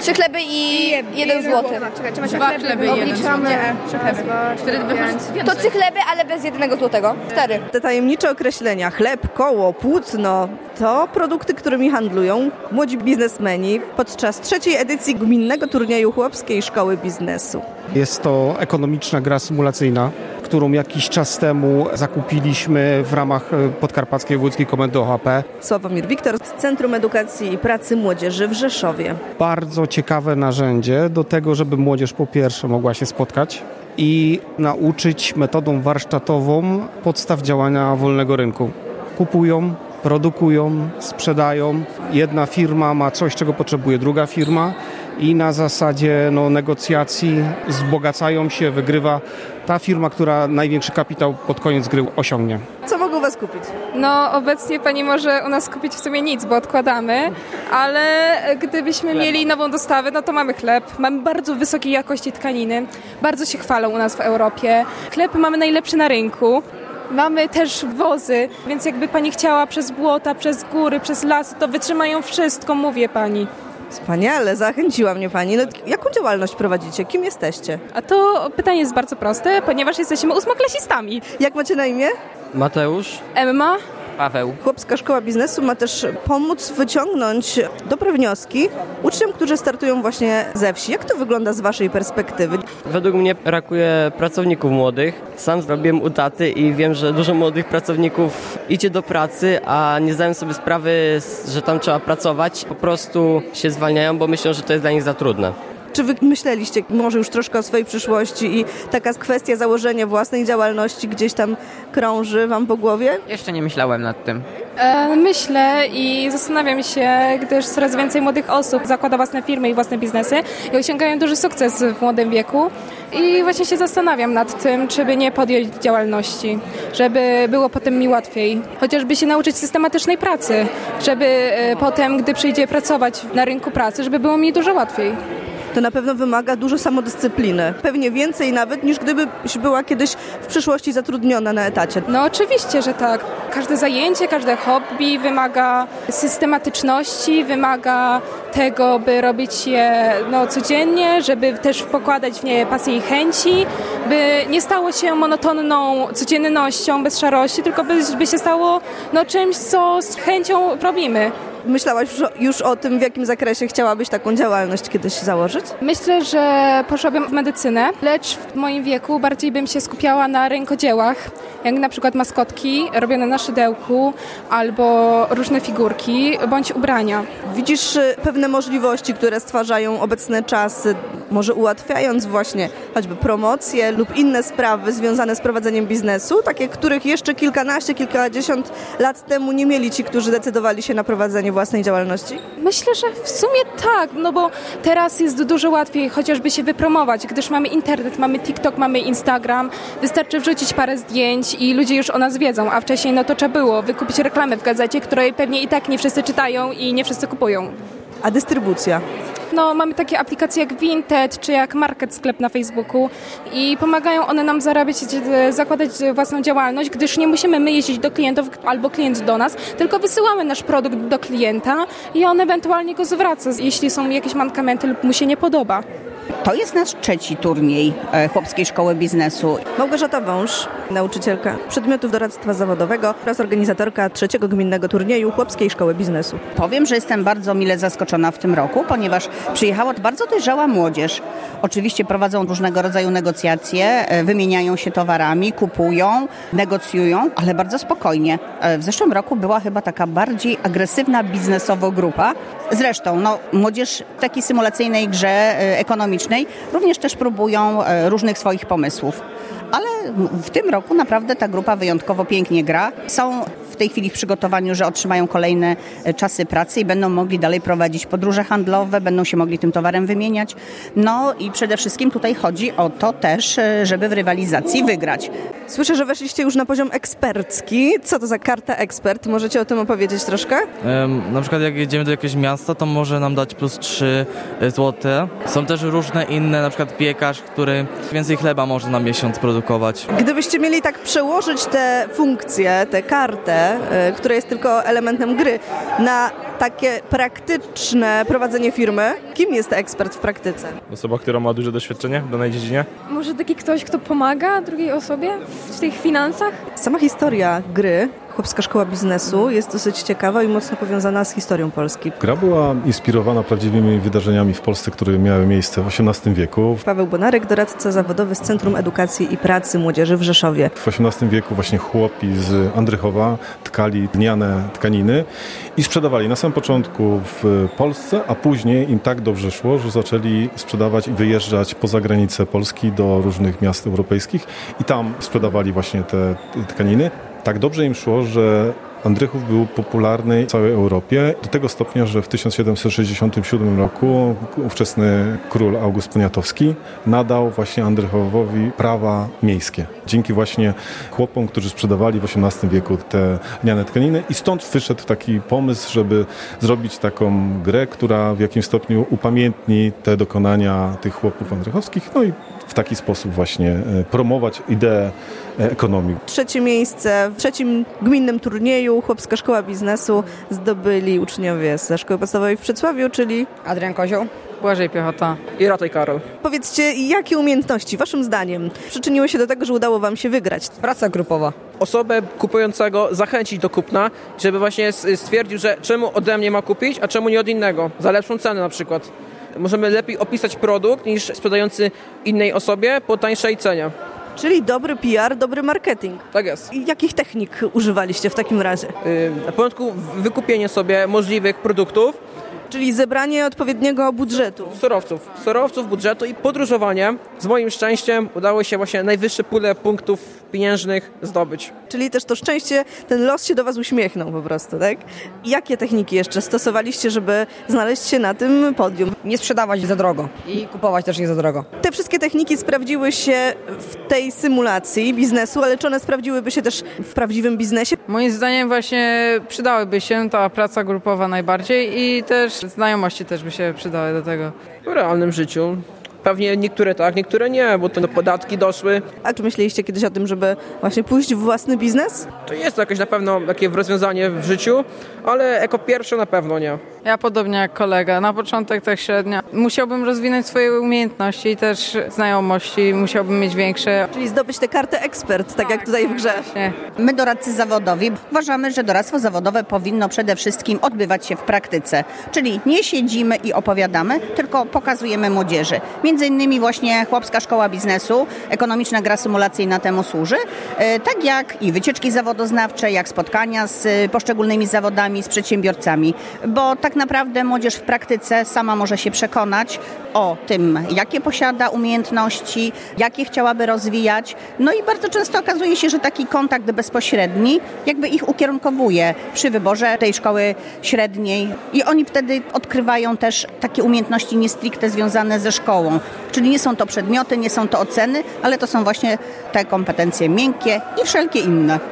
3 chleby i 1 złoty. Czekaj, 2 chleby i 1 złoty. Nie, 3 chleby. 4 to 3 chleby, ale bez 1 złotego. 4. Te tajemnicze określenia chleb, koło, płótno to produkty, którymi handlują młodzi biznesmeni podczas 3. edycji Gminnego Turnieju Chłopskiej Szkoły Biznesu. Jest to ekonomiczna gra symulacyjna, którą jakiś czas temu zakupiliśmy w ramach Podkarpackiej Wojewódzkiej Komendy OHP. Sławomir Wiktor z Centrum Edukacji i Pracy Młodzieży w Rzeszowie. Bardzo ciekawe narzędzie do tego, żeby młodzież po pierwsze mogła się spotkać i nauczyć metodą warsztatową podstaw działania wolnego rynku. Kupują, produkują, sprzedają. Jedna firma ma coś, czego potrzebuje druga firma i na zasadzie negocjacji wzbogacają się, wygrywa ta firma, która największy kapitał pod koniec gry osiągnie. Co mogą Was kupić? Obecnie pani może u nas kupić w sumie nic, bo odkładamy, ale gdybyśmy mieli nową dostawę, to mamy chleb, mamy bardzo wysokiej jakości tkaniny, bardzo się chwalą u nas w Europie. Chleb mamy najlepszy na rynku. Mamy też wozy, więc jakby pani chciała przez błota, przez góry, przez lasy, to wytrzymają wszystko, mówię pani. Wspaniale, zachęciła mnie pani. Jaką działalność prowadzicie? Kim jesteście? A to pytanie jest bardzo proste, ponieważ jesteśmy 8-klasistami. Jak macie na imię? Mateusz. Emma. Paweł. Chłopska Szkoła Biznesu ma też pomóc wyciągnąć dobre wnioski uczniom, którzy startują właśnie ze wsi. Jak to wygląda z waszej perspektywy? Według mnie brakuje pracowników młodych. Sam zrobiłem u taty i wiem, że dużo młodych pracowników idzie do pracy, a nie zdają sobie sprawy, że tam trzeba pracować. Po prostu się zwalniają, bo myślą, że to jest dla nich za trudne. Czy wy myśleliście może już troszkę o swojej przyszłości i taka kwestia założenia własnej działalności gdzieś tam krąży wam po głowie? Jeszcze nie myślałem nad tym. Myślę i zastanawiam się, gdyż coraz więcej młodych osób zakłada własne firmy i własne biznesy i osiągają duży sukces w młodym wieku. I właśnie się zastanawiam nad tym, czy by nie podjąć działalności, żeby było potem mi łatwiej. Chociażby się nauczyć systematycznej pracy, żeby potem, gdy przyjdzie pracować na rynku pracy, żeby było mi dużo łatwiej. To na pewno wymaga dużo samodyscypliny. Pewnie więcej nawet niż gdybyś była kiedyś w przyszłości zatrudniona na etacie. Oczywiście, że tak. Każde zajęcie, każde hobby wymaga systematyczności, wymaga tego, by robić je codziennie, żeby też pokładać w nie pasję i chęci, by nie stało się monotonną codziennością, bez szarości, tylko by się stało czymś, co z chęcią robimy. Myślałaś już o tym, w jakim zakresie chciałabyś taką działalność kiedyś założyć? Myślę, że poszłabym w medycynę, lecz w moim wieku bardziej bym się skupiała na rękodziełach, jak na przykład maskotki robione na szydełku albo różne figurki bądź ubrania. Widzisz pewne możliwości, które stwarzają obecne czasy, może ułatwiając właśnie choćby promocje lub inne sprawy związane z prowadzeniem biznesu, takie, których jeszcze kilkadziesiąt lat temu nie mieli ci, którzy decydowali się na prowadzenie własnej działalności? Myślę, że w sumie tak, bo teraz jest dużo łatwiej chociażby się wypromować, gdyż mamy internet, mamy TikTok, mamy Instagram, wystarczy wrzucić parę zdjęć i ludzie już o nas wiedzą, a wcześniej to trzeba było wykupić reklamę w gazecie, której pewnie i tak nie wszyscy czytają i nie wszyscy kupują. A dystrybucja? Mamy takie aplikacje jak Vinted czy jak Market Sklep na Facebooku i pomagają one nam zarabiać, zakładać własną działalność, gdyż nie musimy my jeździć do klientów albo klient do nas, tylko wysyłamy nasz produkt do klienta i on ewentualnie go zwraca, jeśli są jakieś mankamenty lub mu się nie podoba. To jest nasz 3. turniej Chłopskiej Szkoły Biznesu. Małgorzata Wąż, nauczycielka przedmiotów doradztwa zawodowego oraz organizatorka 3. Gminnego Turnieju Chłopskiej Szkoły Biznesu. Powiem, że jestem bardzo mile zaskoczona w tym roku, ponieważ przyjechała bardzo dojrzała młodzież. Oczywiście prowadzą różnego rodzaju negocjacje, wymieniają się towarami, kupują, negocjują, ale bardzo spokojnie. W zeszłym roku była chyba taka bardziej agresywna biznesowo grupa. Zresztą młodzież w takiej symulacyjnej grze ekonomicznej również też próbują różnych swoich pomysłów. Ale w tym roku naprawdę ta grupa wyjątkowo pięknie gra. Są w tej chwili w przygotowaniu, że otrzymają kolejne czasy pracy i będą mogli dalej prowadzić podróże handlowe, będą się mogli tym towarem wymieniać. I przede wszystkim tutaj chodzi o to też, żeby w rywalizacji wygrać. Słyszę, że weszliście już na poziom ekspercki. Co to za karta ekspert? Możecie o tym opowiedzieć troszkę? Na przykład jak jedziemy do jakiegoś miasta, to może nam dać plus 3 złote. Są też różne inne, na przykład piekarz, który więcej chleba może na miesiąc produkować. Gdybyście mieli tak przełożyć tę funkcję, tę kartę, która jest tylko elementem gry, na takie praktyczne prowadzenie firmy. Kim jest ekspert w praktyce? Osoba, która ma duże doświadczenie w danej dziedzinie. Może taki ktoś, kto pomaga drugiej osobie w tych finansach? Sama historia gry Chłopska Szkoła Biznesu jest dosyć ciekawa i mocno powiązana z historią Polski. Gra była inspirowana prawdziwymi wydarzeniami w Polsce, które miały miejsce w XVIII wieku. Paweł Bonarek, doradca zawodowy z Centrum Edukacji i Pracy Młodzieży w Rzeszowie. W XVIII wieku właśnie chłopi z Andrychowa tkali lniane tkaniny i sprzedawali na samym początku w Polsce, a później im tak dobrze szło, że zaczęli sprzedawać i wyjeżdżać poza granice Polski do różnych miast europejskich i tam sprzedawali właśnie te tkaniny. Tak dobrze im szło, że Andrychów był popularny w całej Europie do tego stopnia, że w 1767 roku ówczesny król August Poniatowski nadał właśnie Andrychowowi prawa miejskie. Dzięki właśnie chłopom, którzy sprzedawali w XVIII wieku te lniane tkaniny i stąd wyszedł taki pomysł, żeby zrobić taką grę, która w jakimś stopniu upamiętni te dokonania tych chłopów andrychowskich, no i w taki sposób właśnie promować ideę ekonomii. 3. miejsce w 3. gminnym turnieju Chłopska Szkoła Biznesu zdobyli uczniowie ze Szkoły Podstawowej w Przedsławiu, czyli Adrian Kozioł, Błażej Piechota i Rataj Karol. Powiedzcie, jakie umiejętności waszym zdaniem przyczyniły się do tego, że udało wam się wygrać? Praca grupowa. Osobę kupującego zachęcić do kupna, żeby właśnie stwierdził, że czemu ode mnie ma kupić, a czemu nie od innego. Za lepszą cenę na przykład. Możemy lepiej opisać produkt niż sprzedający innej osobie po tańszej cenie. Czyli dobry PR, dobry marketing. Tak jest. I jakich technik używaliście w takim razie? Na początku wykupienie sobie możliwych produktów. Czyli zebranie odpowiedniego budżetu. Surowców, budżetu i podróżowanie. Z moim szczęściem udało się właśnie najwyższe pulę punktów pieniężnych zdobyć. Czyli też to szczęście, ten los się do was uśmiechnął po prostu, tak? Jakie techniki jeszcze stosowaliście, żeby znaleźć się na tym podium? Nie sprzedawać za drogo i kupować też nie za drogo. Te wszystkie techniki sprawdziły się w tej symulacji biznesu, ale czy one sprawdziłyby się też w prawdziwym biznesie? Moim zdaniem właśnie przydałyby się ta praca grupowa najbardziej i też znajomości też by się przydały do tego. W realnym życiu pewnie niektóre tak, niektóre nie, bo to podatki doszły. A czy myśleliście kiedyś o tym, żeby właśnie pójść w własny biznes? To jest jakieś na pewno takie rozwiązanie w życiu, ale jako pierwsze na pewno nie. Ja podobnie jak kolega, na początek tak średnio. Musiałbym rozwinąć swoje umiejętności i też znajomości, musiałbym mieć większe. Czyli zdobyć tę kartę ekspert, tak jak tutaj w grze. Właśnie. My, doradcy zawodowi, uważamy, że doradztwo zawodowe powinno przede wszystkim odbywać się w praktyce. Czyli nie siedzimy i opowiadamy, tylko pokazujemy młodzieży. Między innymi właśnie Chłopska Szkoła Biznesu, ekonomiczna gra symulacyjna temu służy, tak jak i wycieczki zawodoznawcze, jak spotkania z poszczególnymi zawodami, z przedsiębiorcami, bo tak naprawdę młodzież w praktyce sama może się przekonać o tym, jakie posiada umiejętności, jakie chciałaby rozwijać. No i bardzo często okazuje się, że taki kontakt bezpośredni jakby ich ukierunkowuje przy wyborze tej szkoły średniej i oni wtedy odkrywają też takie umiejętności nie stricte związane ze szkołą. Czyli nie są to przedmioty, nie są to oceny, ale to są właśnie te kompetencje miękkie i wszelkie inne.